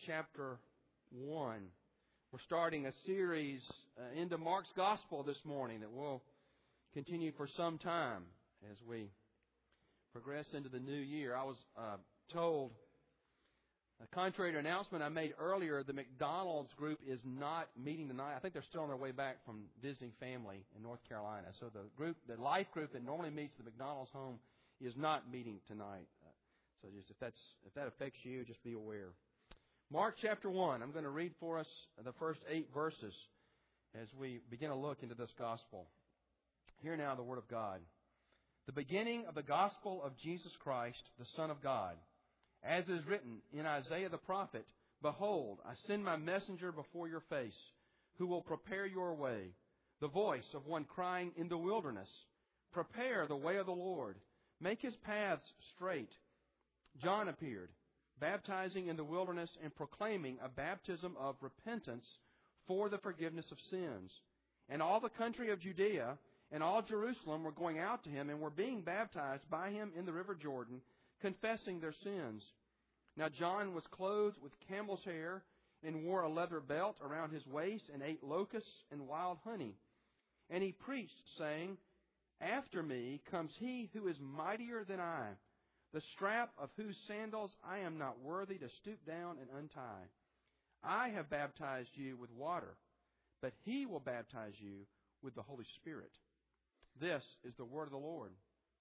chapter 1. We're starting a series into Mark's Gospel this morning that will continue for some time as we progress into the new year. I was told, contrary to an announcement I made earlier, the McDonald's group is not meeting tonight. I think they're still on their way back from visiting family in North Carolina. So the life group that normally meets at the McDonald's home is not meeting tonight. So just if that affects you, just be aware. Mark chapter 1. I'm going to read for us the first 8 verses as we begin to look into this gospel. Hear now the word of God. The beginning of the gospel of Jesus Christ, the Son of God. As is written in Isaiah the prophet, Behold, I send my messenger before your face, who will prepare your way. The voice of one crying in the wilderness, Prepare the way of the Lord. Make His paths straight. John appeared, baptizing in the wilderness and proclaiming a baptism of repentance for the forgiveness of sins. And all the country of Judea and all Jerusalem were going out to Him and were being baptized by Him in the river Jordan, confessing their sins. Now John was clothed with camel's hair and wore a leather belt around his waist and ate locusts and wild honey. And he preached, saying, After me comes He who is mightier than I, the strap of whose sandals I am not worthy to stoop down and untie. I have baptized you with water, but He will baptize you with the Holy Spirit. This is the word of the Lord.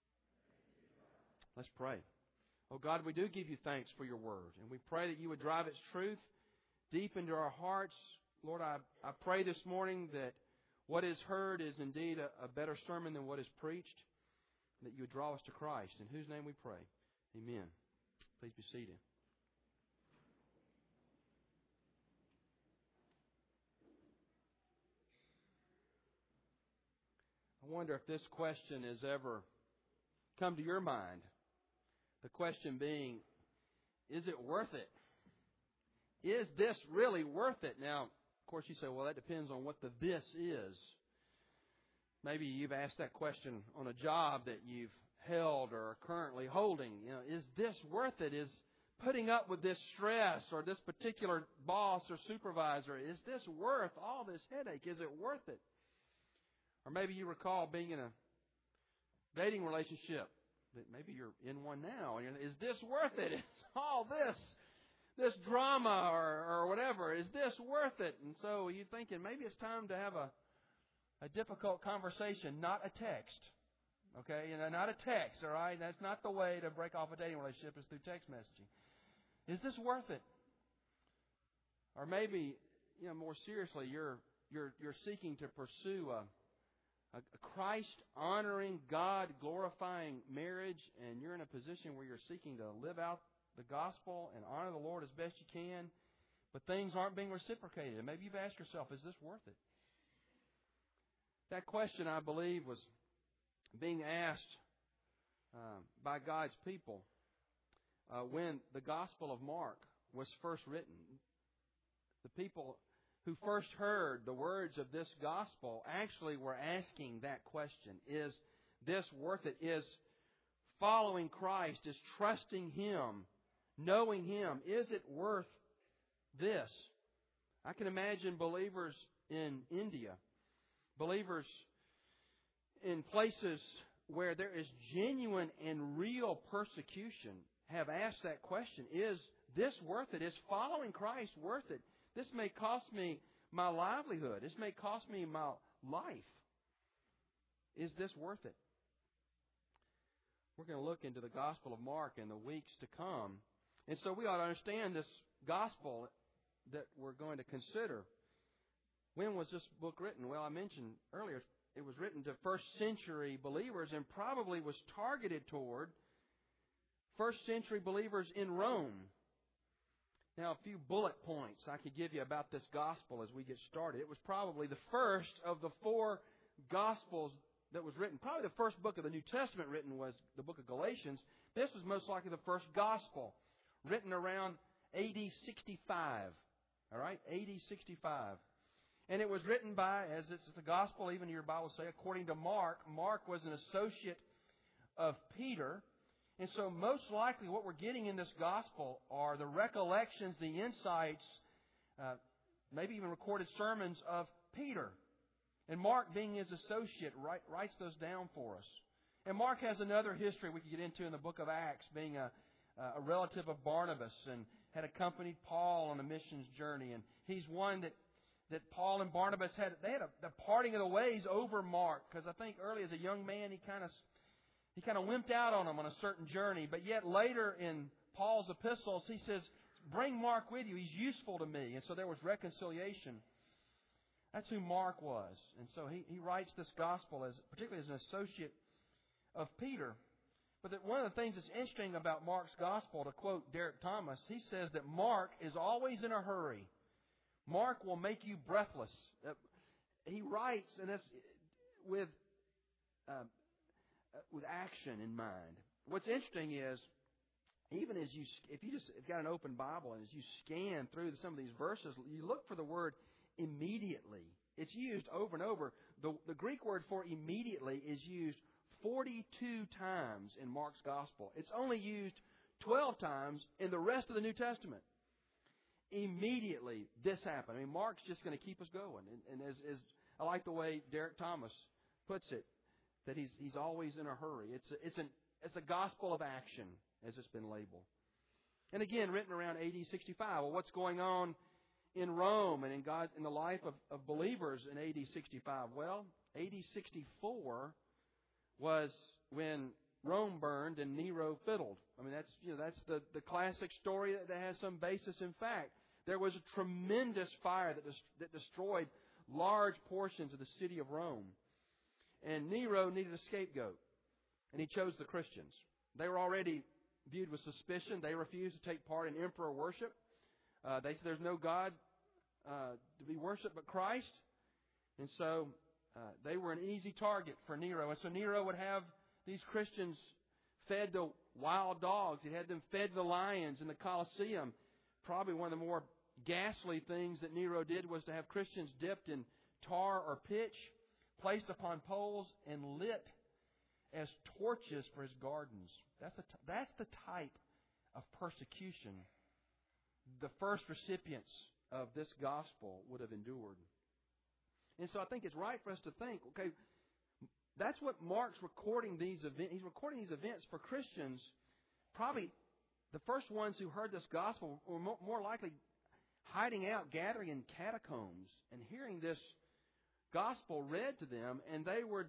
Let's pray. Oh God, we do give You thanks for Your word, and we pray that You would drive its truth deep into our hearts. Lord, I pray this morning that what is heard is indeed a better sermon than what is preached, and that You would draw us to Christ, in whose name we pray. Amen. Please be seated. I wonder if this question has ever come to your mind. The question being, is it worth it? Is this really worth it? Now, of course, you say, well, that depends on what the this is. Maybe you've asked that question on a job that you've held or are currently holding. Is this worth it? Is putting up with this stress or this particular boss or supervisor, is this worth all this headache? Is it worth it? Or maybe you recall being in a dating relationship that maybe you're in one now. And is this worth it? Is all this drama or whatever, is this worth it? And so you're thinking maybe it's time to have a difficult conversation, not a text. Okay, not a text, all right? That's not the way to break off a dating relationship, is through text messaging. Is this worth it? Or maybe, more seriously, you're seeking to pursue a Christ-honoring, God-glorifying marriage, and you're in a position where you're seeking to live out the gospel and honor the Lord as best you can, but things aren't being reciprocated. And maybe you've asked yourself, is this worth it? That question, I believe, was being asked by God's people when the Gospel of Mark was first written. The people who first heard the words of this Gospel actually were asking that question. Is this worth it? Is following Christ, is trusting Him, knowing Him, is it worth this? I can imagine believers in India, believers in places where there is genuine and real persecution, have asked that question. Is this worth it? Is following Christ worth it? This may cost me my livelihood. This may cost me my life. Is this worth it? We're going to look into the Gospel of Mark in the weeks to come. And so we ought to understand this Gospel that we're going to consider. When was this book written? Well, I mentioned earlier it was written to first century believers and probably was targeted toward first century believers in Rome. Now, a few bullet points I could give you about this gospel as we get started. It was probably the first of the 4 gospels that was written. Probably the first book of the New Testament written was the book of Galatians. This was most likely the first gospel, written around AD 65. All right, AD 65. And it was written by, as it's the gospel, even your Bible say, according to Mark. Mark was an associate of Peter. And so most likely what we're getting in this gospel are the recollections, the insights, maybe even recorded sermons of Peter. And Mark, being his associate, writes those down for us. And Mark has another history we could get into in the book of Acts, being a relative of Barnabas and had accompanied Paul on a missions journey. And he's one that Paul and Barnabas had the parting of the ways over Mark, because I think early as a young man he kind of wimped out on him on a certain journey. But yet later in Paul's epistles he says, bring Mark with you. He's useful to me. And so there was reconciliation. That's who Mark was. And so he writes this gospel particularly as an associate of Peter. But one of the things that's interesting about Mark's gospel, to quote Derek Thomas, he says that Mark is always in a hurry. Mark will make you breathless. He writes, and that's with action in mind. What's interesting is, even if you've got an open Bible and as you scan through some of these verses, you look for the word immediately. It's used over and over. The Greek word for immediately is used 42 times in Mark's gospel. It's only used 12 times in the rest of the New Testament. Immediately, this happened. I mean, Mark's just going to keep us going. And as I like the way Derek Thomas puts it, that he's always in a hurry. It's a gospel of action, as it's been labeled. And again, written around AD 65. Well, what's going on in Rome and in the life of believers in AD 65? Well, AD 64 was when Rome burned and Nero fiddled. I mean, that's the classic story that has some basis in fact. There was a tremendous fire that destroyed large portions of the city of Rome. And Nero needed a scapegoat. And he chose the Christians. They were already viewed with suspicion. They refused to take part in emperor worship. They said there's no God to be worshipped but Christ. And so they were an easy target for Nero. And so Nero would have these Christians fed to wild dogs. He had them fed to the lions in the Colosseum. Probably one of the more ghastly things that Nero did was to have Christians dipped in tar or pitch, placed upon poles, and lit as torches for his gardens. That's the type of persecution the first recipients of this gospel would have endured. And so I think it's right for us to think, okay, that's what Mark's recording these events. He's recording these events for Christians. Probably the first ones who heard this gospel were more likely hiding out, gathering in catacombs, and hearing this gospel read to them. And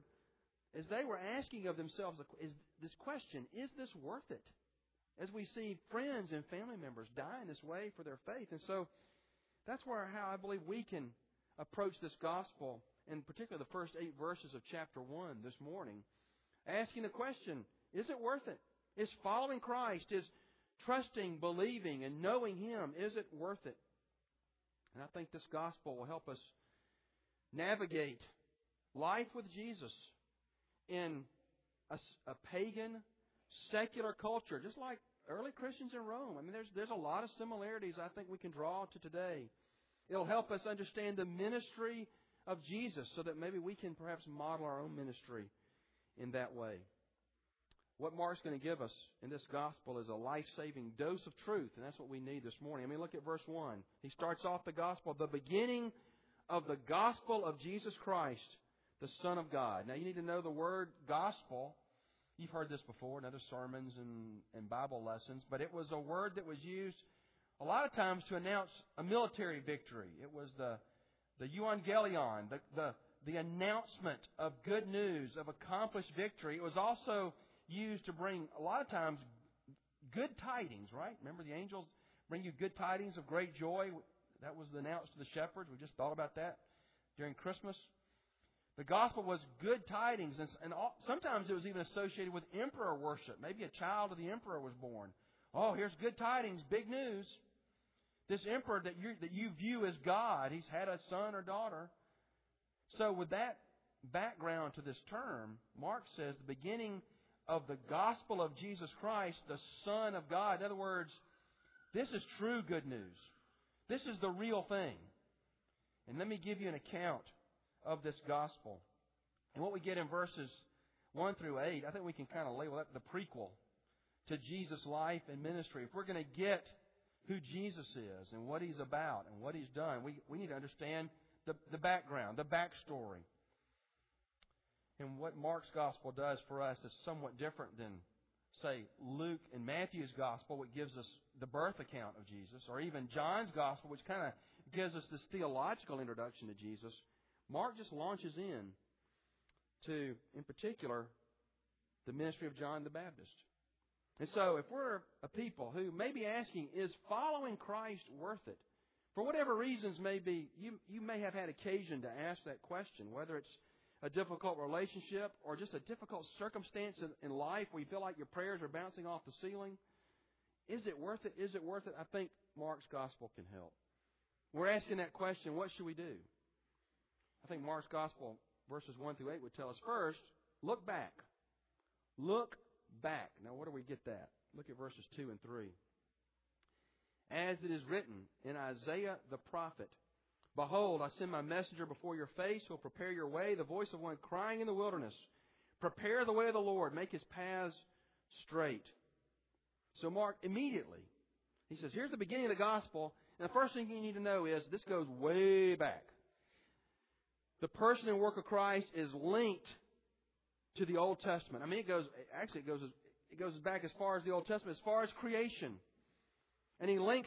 as they were asking of themselves this question, is this worth it? As we see friends and family members die in this way for their faith. And so that's how I believe we can approach this gospel, in particular the first 8 verses of chapter 1 this morning, asking the question, is it worth it? Is following Christ, is trusting, believing, and knowing Him, is it worth it? And I think this gospel will help us navigate life with Jesus in a pagan, secular culture, just like early Christians in Rome. I mean, there's a lot of similarities I think we can draw to today. It'll help us understand the ministry of Jesus so that maybe we can perhaps model our own ministry in that way. What Mark's going to give us in this gospel is a life-saving dose of truth, and that's what we need this morning. I mean, look at verse 1. He starts off the gospel, the beginning of the gospel of Jesus Christ, the Son of God. Now, you need to know the word gospel. You've heard this before in other sermons and Bible lessons, but it was a word that was used a lot of times to announce a military victory. It was the euangelion, the announcement of good news, of accomplished victory. It was also used to bring, a lot of times, good tidings, right? Remember the angels bring you good tidings of great joy? That was announced to the shepherds. We just thought about that during Christmas. The gospel was good tidings, and sometimes it was even associated with emperor worship. Maybe a child of the emperor was born. Oh, here's good tidings, big news. This emperor that you view as God, he's had a son or daughter. So with that background to this term, Mark says the beginning of the gospel of Jesus Christ, the Son of God. In other words, this is true good news. This is the real thing. And let me give you an account of this gospel. And what we get in verses 1 through 8, I think we can kind of label that the prequel to Jesus' life and ministry, if we're going to get who Jesus is and what He's about and what He's done, we need to understand the background, the backstory. And what Mark's Gospel does for us is somewhat different than, say, Luke and Matthew's Gospel, which gives us the birth account of Jesus, or even John's Gospel, which kind of gives us this theological introduction to Jesus. Mark just launches in particular, the ministry of John the Baptist. And so if we're a people who may be asking, is following Christ worth it? For whatever reasons may be, you may have had occasion to ask that question, whether it's a difficult relationship or just a difficult circumstance in life where you feel like your prayers are bouncing off the ceiling. Is it worth it? Is it worth it? I think Mark's Gospel can help. We're asking that question, what should we do? I think Mark's Gospel, verses 1 through 8, would tell us first, look back. Look back. Now, where do we get that? Look at verses 2 and 3. As it is written in Isaiah the prophet, behold, I send my messenger before your face who will prepare your way, the voice of one crying in the wilderness. Prepare the way of the Lord, make His paths straight. So Mark immediately, he says, here's the beginning of the gospel. And the first thing you need to know is this goes way back. The person and work of Christ is linked to the Old Testament. I mean, it goes back as far as the Old Testament, as far as creation. And he links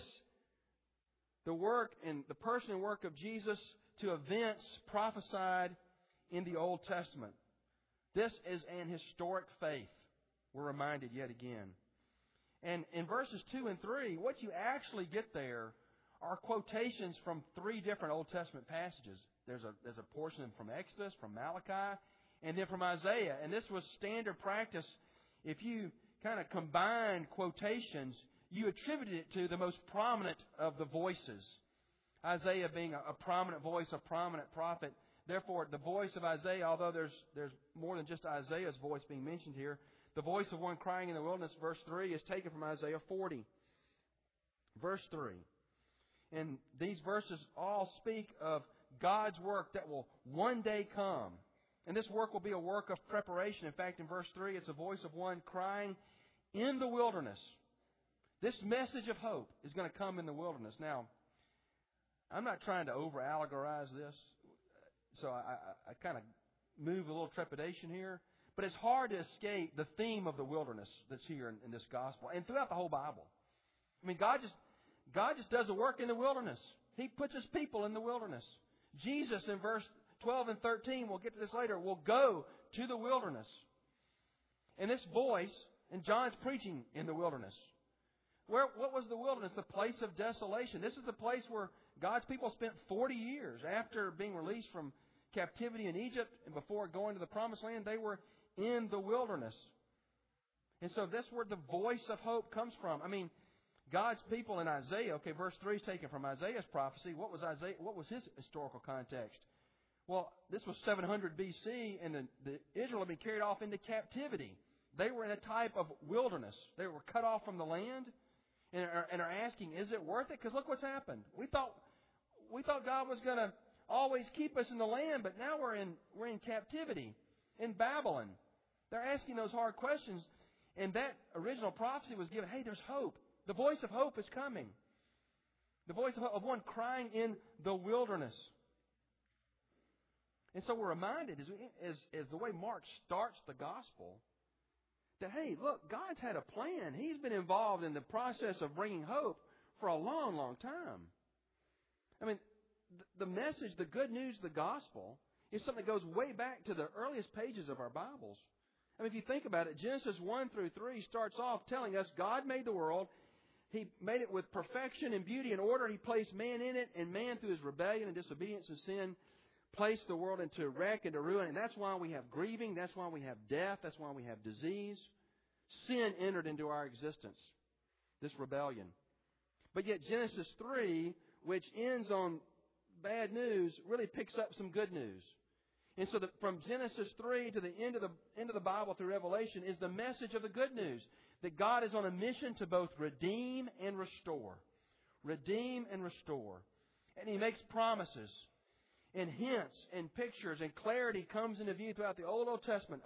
the work and the person and work of Jesus to events prophesied in the Old Testament. This is an historic faith. We're reminded yet again. And in verses 2 and 3, what you actually get there are quotations from 3 different Old Testament passages. There's a portion from Exodus, from Malachi, and then from Isaiah. And this was standard practice. If you kind of combine quotations, you attributed it to the most prominent of the voices. Isaiah being a prominent voice, a prominent prophet. Therefore, the voice of Isaiah, although there's more than just Isaiah's voice being mentioned here, the voice of one crying in the wilderness, verse 3, is taken from Isaiah 40. Verse 3. And these verses all speak of God's work that will one day come. And this work will be a work of preparation. In fact, in verse 3, it's a voice of one crying in the wilderness. This message of hope is going to come in the wilderness. Now, I'm not trying to over-allegorize this, so I kind of move a little trepidation here. But it's hard to escape the theme of the wilderness that's here in this gospel and throughout the whole Bible. I mean, God just does a work in the wilderness. He puts His people in the wilderness. Jesus, in verse 12 and 13, we'll get to this later, will go to the wilderness. And this voice, and John's preaching in the wilderness. What was the wilderness? The place of desolation. This is the place where God's people spent 40 years after being released from captivity in Egypt and before going to the Promised Land. They were in the wilderness. And so that's where the voice of hope comes from. I mean, God's people in Isaiah, okay, verse 3 is taken from Isaiah's prophecy. What was his historical context? Well, this was 700 BC, and the Israel had been carried off into captivity. They were in a type of wilderness. They were cut off from the land and are asking, is it worth it? Because look what's happened. We thought God was going to always keep us in the land, but now we're in captivity in Babylon. They're asking those hard questions, and that original prophecy was given, hey, there's hope. The voice of hope is coming. The voice of one crying in the wilderness. And so we're reminded, as the way Mark starts the gospel, that, hey, look, God's had a plan. He's been involved in the process of bringing hope for a long, long time. I mean, the message, the good news, the gospel, is something that goes way back to the earliest pages of our Bibles. I mean, if you think about it, Genesis 1 through 3 starts off telling us God made the world. He made it with perfection and beauty and order. He placed man in it, and man, through his rebellion and disobedience and sin, placed the world into wreck and to ruin. And that's why we have grieving. That's why we have death. That's why we have disease. Sin entered into our existence, this rebellion. But yet Genesis 3, which ends on bad news, really picks up some good news. And so from Genesis 3 to the end of the Bible through Revelation is the message of the good news. That God is on a mission to both redeem and restore. Redeem and restore. And He makes promises and hints and pictures and clarity comes into view throughout the Old Testament of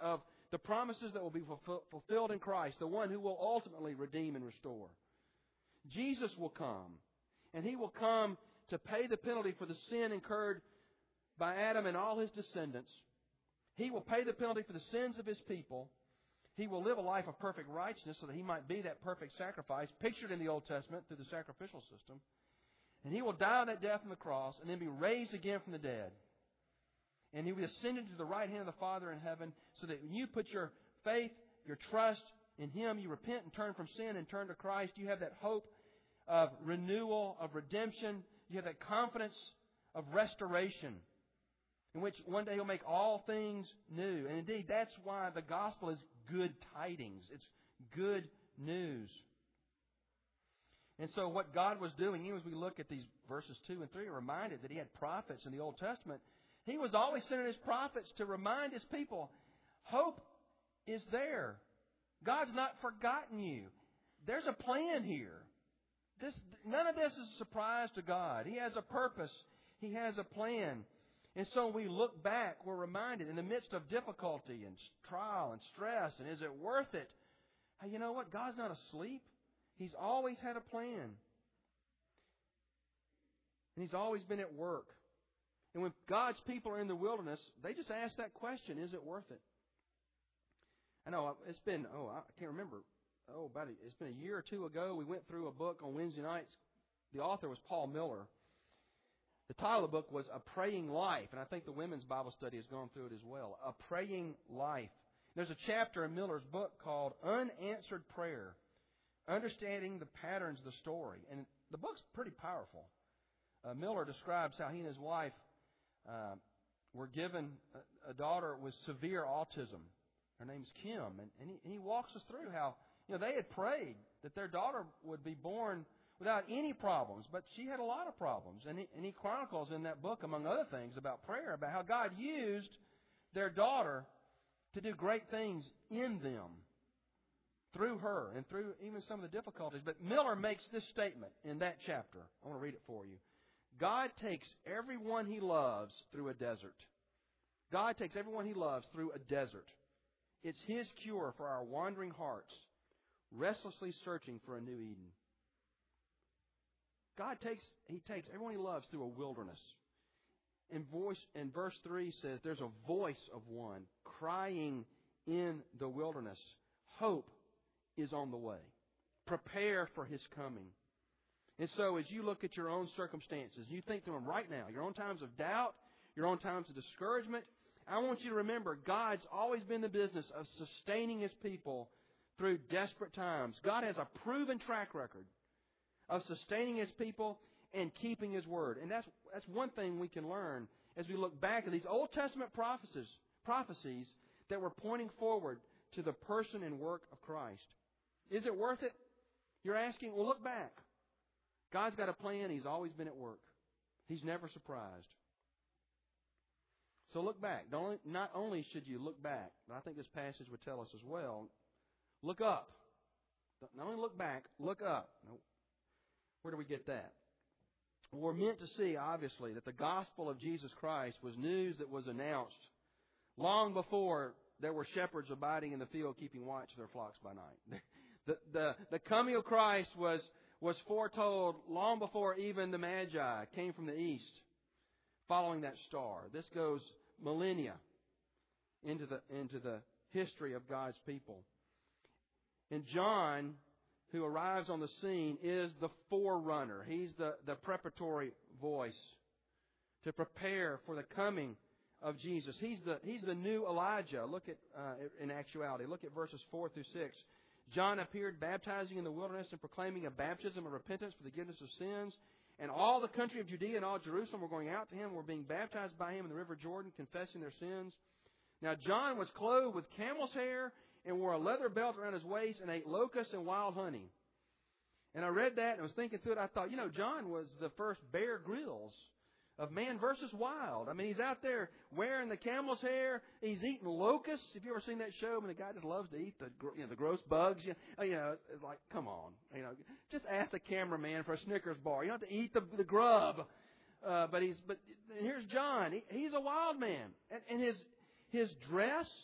the promises that will be fulfilled in Christ, the one who will ultimately redeem and restore. Jesus will come, and He will come to pay the penalty for the sin incurred by Adam and all his descendants. He will pay the penalty for the sins of His people. He will live a life of perfect righteousness so that He might be that perfect sacrifice pictured in the Old Testament through the sacrificial system. And He will die that death on the cross and then be raised again from the dead. And He will be ascended to the right hand of the Father in heaven, so that when you put your faith, your trust in Him, you repent and turn from sin and turn to Christ, you have that hope of renewal, of redemption. You have that confidence of restoration, in which one day He'll make all things new. And indeed, that's why the gospel is good tidings. It's good news. And so what God was doing, even as we look at these verses 2 and 3, are reminded that He had prophets in the Old Testament. He was always sending His prophets to remind His people, hope is there. God's not forgotten you. There's a plan here. None of this is a surprise to God. He has a purpose. He has a plan. And so when we look back, we're reminded in the midst of difficulty and trial and stress, and is it worth it? Hey, you know what? God's not asleep. He's always had a plan. And He's always been at work. And when God's people are in the wilderness, they just ask that question, is it worth it? I know it's been, I can't remember. It's been a year or two ago. We went through a book on Wednesday nights. The author was Paul Miller. The title of the book was A Praying Life, and I think the women's Bible study has gone through it as well. A Praying Life. There's a chapter in Miller's book called Unanswered Prayer, Understanding the Patterns of the Story. And the book's pretty powerful. Miller describes how he and his wife were given a daughter with severe autism. Her name's Kim. And he walks us through how they had prayed that their daughter would be born without any problems, but she had a lot of problems. And he chronicles in that book, among other things, about prayer, about how God used their daughter to do great things in them, through her, and through even some of the difficulties. But Miller makes this statement in that chapter. I want to read it for you. God takes everyone He loves through a desert. God takes everyone He loves through a desert. It's His cure for our wandering hearts, restlessly searching for a new Eden. He takes everyone He loves through a wilderness. And verse 3 says, there's a voice of one crying in the wilderness. Hope is on the way. Prepare for His coming. And so as you look at your own circumstances, you think through them right now, your own times of doubt, your own times of discouragement, I want you to remember God's always been in the business of sustaining His people through desperate times. God has a proven track record of sustaining His people and keeping His word. And that's one thing we can learn as we look back at these Old Testament prophecies that were pointing forward to the person and work of Christ. Is it worth it? You're asking, well, look back. God's got a plan. He's always been at work. He's never surprised. So look back. Not only should you look back, but I think this passage would tell us as well, look up. Not only look back, look up. Where do we get that? We're meant to see, obviously, that the gospel of Jesus Christ was news that was announced long before there were shepherds abiding in the field keeping watch of their flocks by night. The coming of Christ was foretold long before even the Magi came from the east following that star. This goes millennia into the history of God's people. And John, who arrives on the scene, is the forerunner. He's the preparatory voice to prepare for the coming of Jesus. He's the new Elijah. Look at in actuality. Look at verses 4 through 6. John appeared baptizing in the wilderness and proclaiming a baptism of repentance for the forgiveness of sins. And all the country of Judea and all Jerusalem were going out to Him, were being baptized by Him in the river Jordan, confessing their sins. Now John was clothed with camel's hair and wore a leather belt around his waist and ate locusts and wild honey. And I read that and I was thinking through it. I thought, John was the first Bear Grylls of Man versus Wild. I mean, he's out there wearing the camel's hair. He's eating locusts. Have you ever seen that show? I mean, the guy just loves to eat the gross bugs. It's like, come on. Just ask the cameraman for a Snickers bar. You don't have to eat the grub. But here's John. He's a wild man. And his dress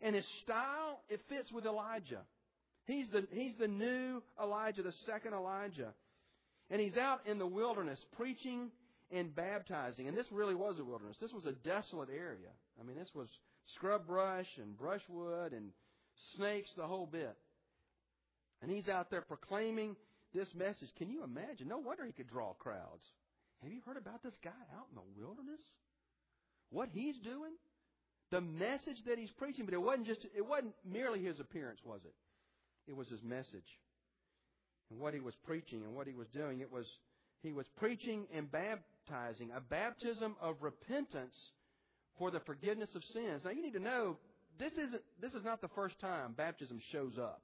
And his style, it fits with Elijah. He's the new Elijah, the second Elijah. And he's out in the wilderness preaching and baptizing. And this really was a wilderness. This was a desolate area. I mean, this was scrub brush and brushwood and snakes, the whole bit. And he's out there proclaiming this message. Can you imagine? No wonder he could draw crowds. Have you heard about this guy out in the wilderness? What he's doing? The message that he's preaching. But it wasn't merely his appearance, was it? It was his message. And what he was preaching and what he was doing. He was preaching and baptizing. A baptism of repentance for the forgiveness of sins. Now you need to know, this is not the first time baptism shows up.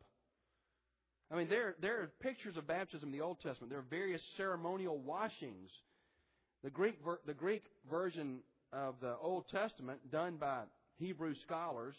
I mean, there are pictures of baptism in the Old Testament. There are various ceremonial washings. The Greek version of the Old Testament, done by Hebrew scholars,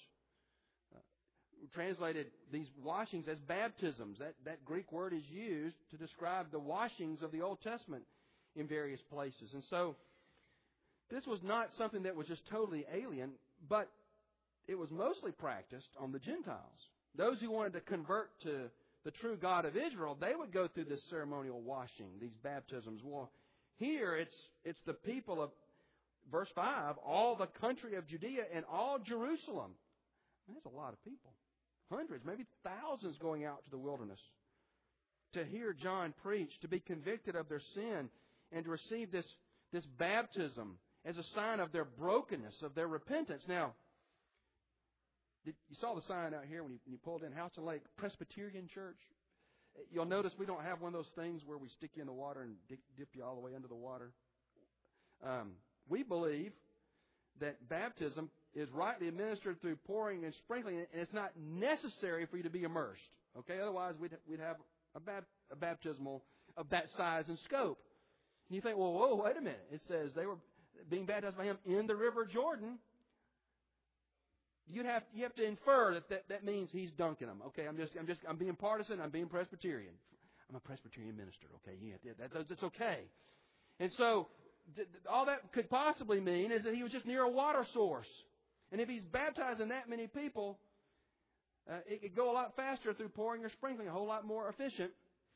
translated these washings as baptisms. That Greek word is used to describe the washings of the Old Testament in various places. And so, this was not something that was just totally alien, but it was mostly practiced on the Gentiles. Those who wanted to convert to the true God of Israel, they would go through this ceremonial washing, these baptisms. Well, here it's the people of, verse 5, all the country of Judea and all Jerusalem. That's a lot of people. Hundreds, maybe thousands going out to the wilderness to hear John preach, to be convicted of their sin, and to receive this baptism as a sign of their brokenness, of their repentance. Now, you saw the sign out here when you pulled in Houston Lake Presbyterian Church. You'll notice we don't have one of those things where we stick you in the water and dip you all the way under the water. We believe that baptism is rightly administered through pouring and sprinkling, and it's not necessary for you to be immersed. Okay, otherwise we'd have a baptismal of that size and scope. And you think, well, whoa, wait a minute. It says they were being baptized by him in the River Jordan. You have to infer that means he's dunking them. Okay, I'm being partisan. I'm being Presbyterian. I'm a Presbyterian minister. Okay, yeah, that's okay. And so all that could possibly mean is that he was just near a water source. And if he's baptizing that many people, it could go a lot faster through pouring or sprinkling, a whole lot more efficient.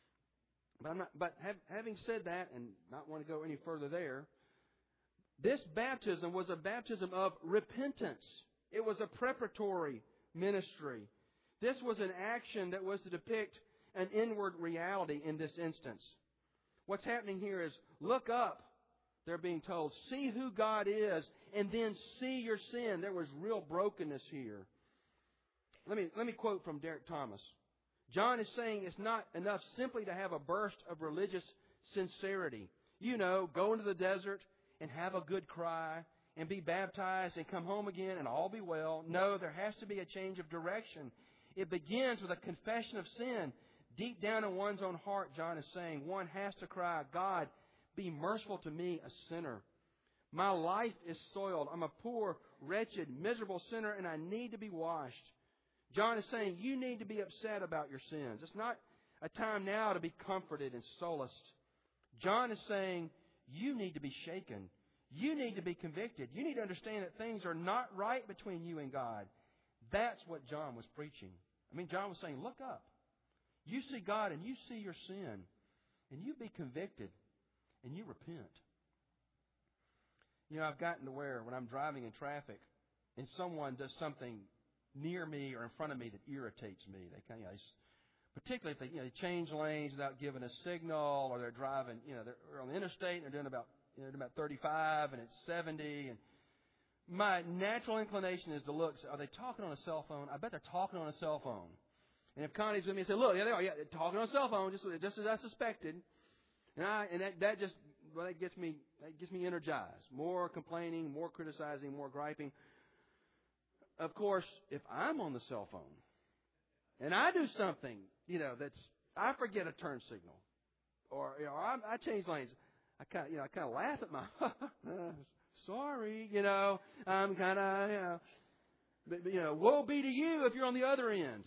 But having said that, and not want to go any further there, this baptism was a baptism of repentance. It was a preparatory ministry. This was an action that was to depict an inward reality in this instance. What's happening here is, look up, they're being told. See who God is, and then see your sin. There was real brokenness here. Let me quote from Derek Thomas. John is saying it's not enough simply to have a burst of religious sincerity. You know, go into the desert and have a good cry and be baptized and come home again and all be well. No, there has to be a change of direction. It begins with a confession of sin. Deep down in one's own heart, John is saying, one has to cry, God, be merciful to me, a sinner. My life is soiled. I'm a poor, wretched, miserable sinner, and I need to be washed. John is saying, you need to be upset about your sins. It's not a time now to be comforted and solaced. John is saying, you need to be shaken. You need to be convicted. You need to understand that things are not right between you and God. That's what John was preaching. I mean, John was saying, look up. You see God and you see your sin. And you be convicted. And you repent. You know, I've gotten to where when I'm driving in traffic and someone does something near me or in front of me that irritates me, they kind of, particularly if they change lanes without giving a signal, or they're driving, they're on the interstate and they're doing about 35 and it's 70, and my natural inclination is to look. Are they talking on a cell phone? I bet they're talking on a cell phone. And if Connie's with me, I say, look, yeah, they are. Yeah, they're talking on a cell phone, just as I suspected. And that gets me energized. More complaining, more criticizing, more griping. Of course, if I'm on the cell phone and I do something, I forget a turn signal, or I change lanes, I kind of laugh at my sorry, I'm kind of but woe be to you if you're on the other end.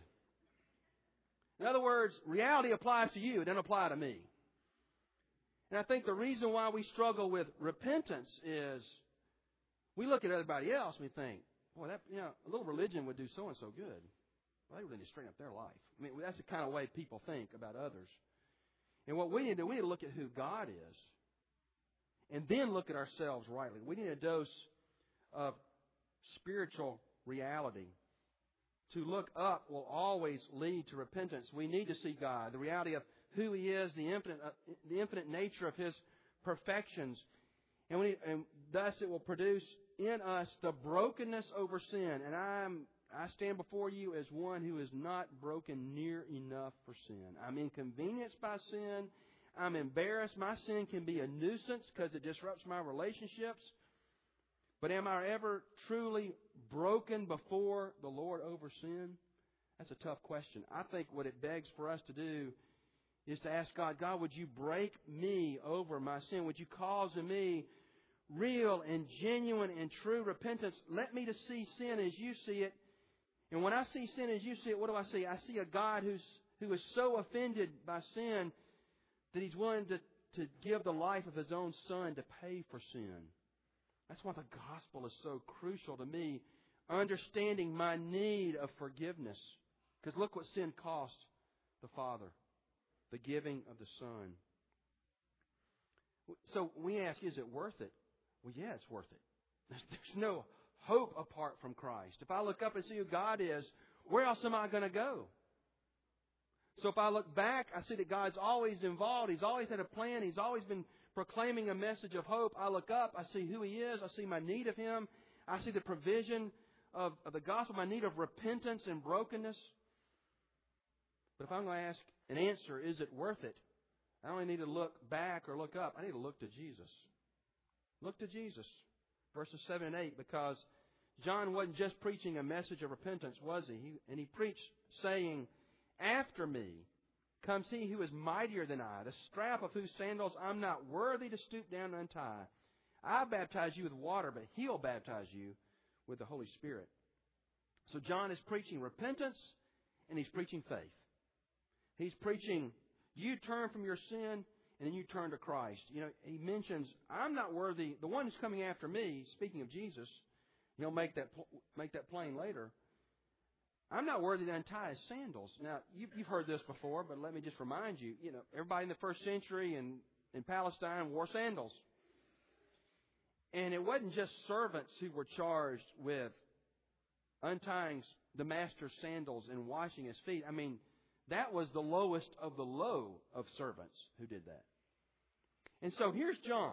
In other words, reality applies to you; it doesn't apply to me. And I think the reason why we struggle with repentance is we look at everybody else and we think, boy, a little religion would do so and so good. Well, they really need to straighten up their life. I mean, that's the kind of way people think about others. And what we need to do, we need to look at who God is, and then look at ourselves rightly. We need a dose of spiritual reality. To look up will always lead to repentance. We need to see God, the reality of who He is, the infinite nature of His perfections, and thus it will produce in us the brokenness over sin. And I stand before you as one who is not broken near enough for sin. I'm inconvenienced by sin. I'm embarrassed. My sin can be a nuisance because it disrupts my relationships. But am I ever truly broken before the Lord over sin? That's a tough question. I think what it begs for us to do is to ask God, God, would you break me over my sin? Would you cause in me real and genuine and true repentance? Let me to see sin as you see it. And when I see sin as you see it, what do I see? I see a God who is so offended by sin that He's willing to give the life of His own Son to pay for sin. That's why the gospel is so crucial to me, understanding my need of forgiveness. Because look what sin cost the Father, the giving of the Son. So we ask, is it worth it? Well, yeah, it's worth it. There's no hope apart from Christ. If I look up and see who God is, where else am I going to go? So if I look back, I see that God's always involved. He's always had a plan. He's always been proclaiming a message of hope. I look up, I see who He is, I see my need of Him, I see the provision of the gospel, my need of repentance and brokenness. But if I'm going to ask an answer, is it worth it? I don't need to look back or look up. I need to look to Jesus. Look to Jesus. Verses 7 and 8, because John wasn't just preaching a message of repentance, was he? And he preached saying, after me comes He who is mightier than I, the strap of whose sandals I'm not worthy to stoop down and untie. I baptize you with water, but He'll baptize you with the Holy Spirit. So John is preaching repentance, and he's preaching faith. He's preaching, you turn from your sin, and then you turn to Christ. You know, he mentions, I'm not worthy, the one who's coming after me, speaking of Jesus, he'll make that plain later, I'm not worthy to untie His sandals. Now, you've heard this before, but let me just remind you, everybody in the first century in Palestine wore sandals. And it wasn't just servants who were charged with untying the master's sandals and washing his feet. I mean, that was the lowest of the low of servants who did that. And so here's John,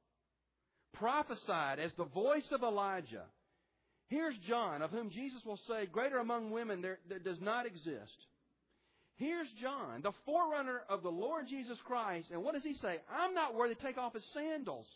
prophesied as the voice of Elijah. Here's John, of whom Jesus will say, greater among women there does not exist. Here's John, the forerunner of the Lord Jesus Christ. And what does he say? I'm not worthy to take off His sandals.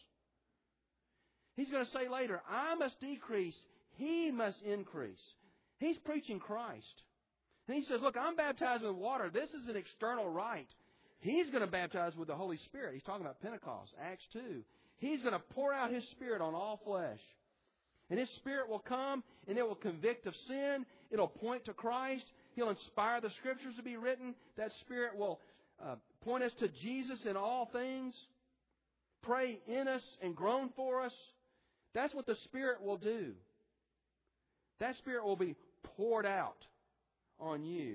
He's going to say later, I must decrease, He must increase. He's preaching Christ. And he says, look, I'm baptized with water. This is an external rite. He's going to baptize with the Holy Spirit. He's talking about Pentecost, Acts 2. He's going to pour out His Spirit on all flesh. And His Spirit will come, and it will convict of sin. It'll point to Christ. He'll inspire the Scriptures to be written. That Spirit will point us to Jesus in all things, pray in us and groan for us. That's what the Spirit will do. That Spirit will be poured out on you.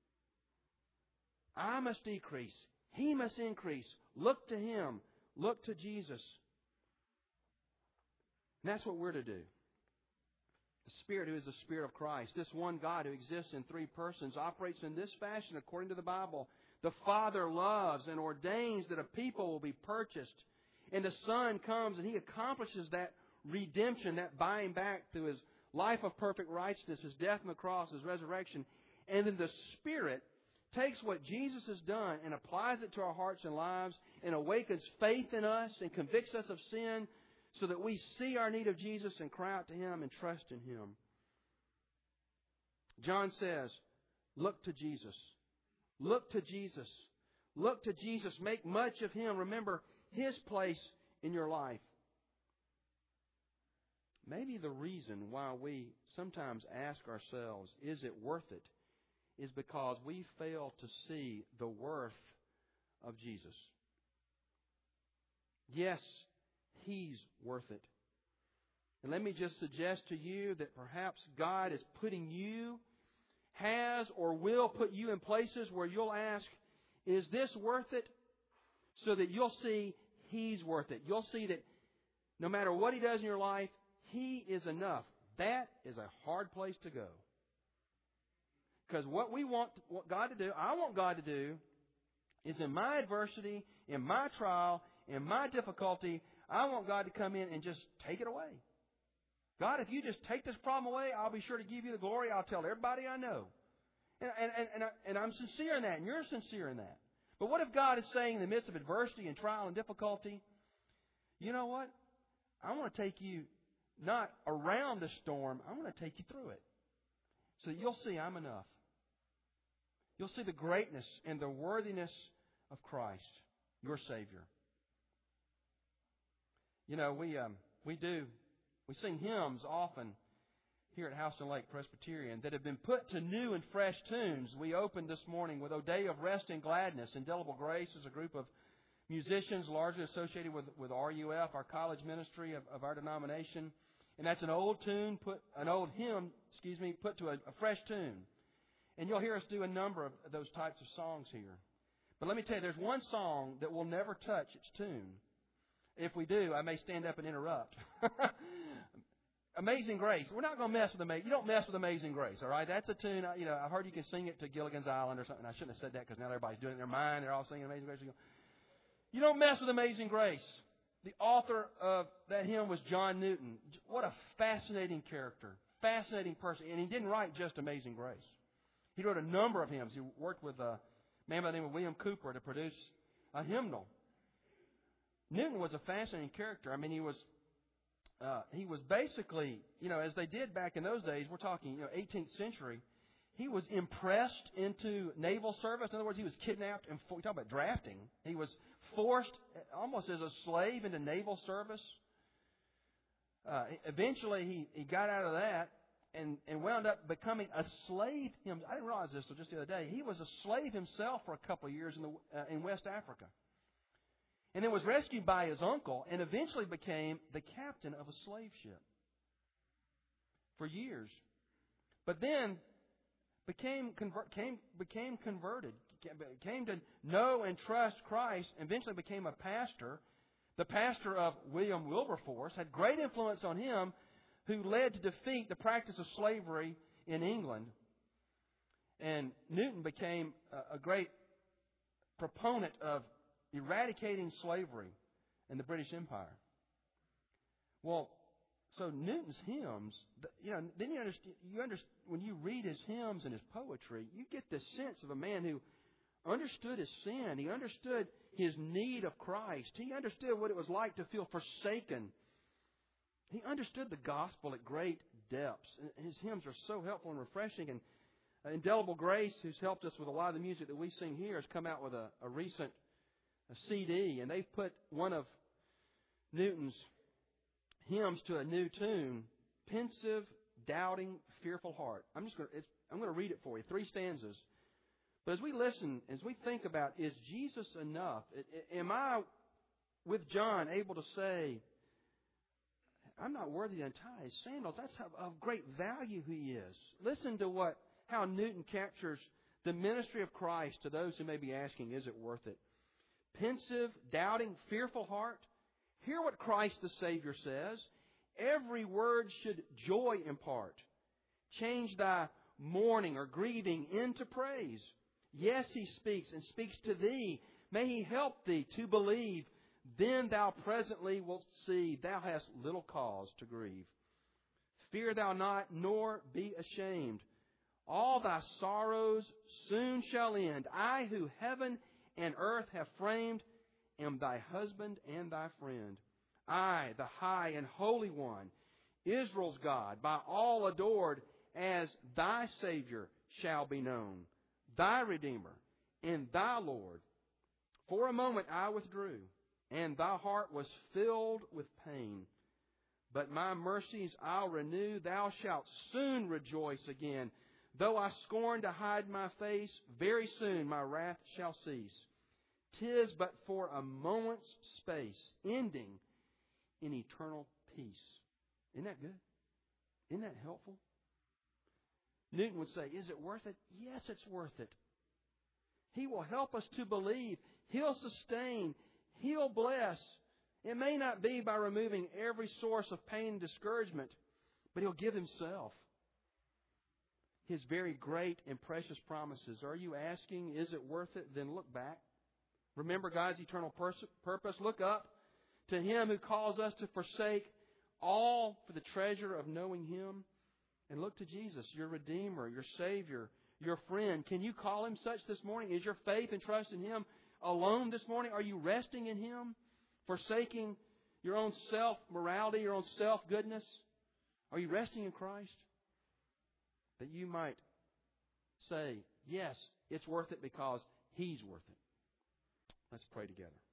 I must decrease. He must increase. Look to Him. Look to Jesus. And that's what we're to do. The Spirit, who is the Spirit of Christ, this one God who exists in three persons, operates in this fashion according to the Bible. The Father loves and ordains that a people will be purchased. And the Son comes and He accomplishes that redemption, that buying back through His life of perfect righteousness, His death on the cross, His resurrection. And then the Spirit takes what Jesus has done and applies it to our hearts and lives and awakens faith in us and convicts us of sin, so that we see our need of Jesus and cry out to Him and trust in Him. John says, look to Jesus. Look to Jesus. Look to Jesus. Make much of Him. Remember His place in your life. Maybe the reason why we sometimes ask ourselves, is it worth it, is because we fail to see the worth of Jesus. Yes, He's worth it. And let me just suggest to you that perhaps God is putting you, has or will put you in places where you'll ask, is this worth it? So that you'll see He's worth it. You'll see that no matter what He does in your life, He is enough. That is a hard place to go. Because what God to do, I want God to do, is in my adversity, in my trial, in my difficulty, I want God to come in and just take it away. God, if you just take this problem away, I'll be sure to give you the glory. I'll tell everybody I know. And I'm sincere in that, and you're sincere in that. But what if God is saying in the midst of adversity and trial and difficulty, you know what? I want to take you not around the storm, I want to take you through it. So that you'll see I'm enough. You'll see the greatness and the worthiness of Christ, your Savior. You know, we sing hymns often here at Houston Lake Presbyterian that have been put to new and fresh tunes. We opened this morning with O Day of Rest and Gladness. Indelible Grace is a group of musicians largely associated with RUF, our college ministry of our denomination. And that's an old hymn, put to a fresh tune. And you'll hear us do a number of those types of songs here. But let me tell you, there's one song that will never touch its tune. If we do, I may stand up and interrupt. Amazing Grace. We're not going to mess with Amazing. You don't mess with Amazing Grace, all right? That's a tune. I've heard you can sing it to Gilligan's Island or something. I shouldn't have said that because now everybody's doing it in their mind. They're all singing Amazing Grace. You don't mess with Amazing Grace. The author of that hymn was John Newton. What a fascinating character, fascinating person. And he didn't write just Amazing Grace. He wrote a number of hymns. He worked with a man by the name of William Cooper to produce a hymnal. Newton was a fascinating character. I mean, he was basically, as they did back in those days, we're talking, 18th century, he was impressed into naval service. In other words, he was kidnapped and we talk about drafting. He was forced almost as a slave into naval service. Eventually, he got out of that and wound up becoming a slave himself. I didn't realize this until just the other day. He was a slave himself for a couple of years in West Africa. And then was rescued by his uncle and eventually became the captain of a slave ship for years. But then became converted, came to know and trust Christ, and eventually became a pastor. The pastor of William Wilberforce had great influence on him, who led to defeat the practice of slavery in England. And Newton became a great proponent of eradicating slavery in the British Empire. Well, so Newton's hymns, then you understand when you read his hymns and his poetry, you get this sense of a man who understood his sin. He understood his need of Christ. He understood what it was like to feel forsaken. He understood the gospel at great depths. His hymns are so helpful and refreshing. And Indelible Grace, who's helped us with a lot of the music that we sing here, has come out with a recent CD, and they've put one of Newton's hymns to a new tune, Pensive, Doubting, Fearful Heart. I'm going to read it for you, 3 stanzas. But as we listen, as we think about, is Jesus enough? Am I, with John, able to say, I'm not worthy to untie his sandals? That's of great value he is. Listen to how Newton captures the ministry of Christ to those who may be asking, is it worth it? Pensive, doubting, fearful heart. Hear what Christ the Savior says. Every word should joy impart. Change thy mourning or grieving into praise. Yes, he speaks and speaks to thee. May he help thee to believe. Then thou presently wilt see thou hast little cause to grieve. Fear thou not, nor be ashamed. All thy sorrows soon shall end. I who heaven and earth have framed, am thy husband and thy friend. I, the high and holy one, Israel's God, by all adored, as thy Savior shall be known, thy Redeemer and thy Lord. For a moment I withdrew, and thy heart was filled with pain. But my mercies I'll renew, thou shalt soon rejoice again. Though I scorn to hide my face, very soon my wrath shall cease. 'Tis but for a moment's space, ending in eternal peace. Isn't that good? Isn't that helpful? Newton would say, is it worth it? Yes, it's worth it. He will help us to believe. He'll sustain. He'll bless. It may not be by removing every source of pain and discouragement, but He'll give Himself. His very great and precious promises. Are you asking, is it worth it? Then look back. Remember God's eternal purpose. Look up to Him who calls us to forsake all for the treasure of knowing Him. And look to Jesus, your Redeemer, your Savior, your friend. Can you call Him such this morning? Is your faith and trust in Him alone this morning? Are you resting in Him? Forsaking your own self-morality, your own self-goodness? Are you resting in Christ? That you might say, yes, it's worth it because He's worth it. Let's pray together.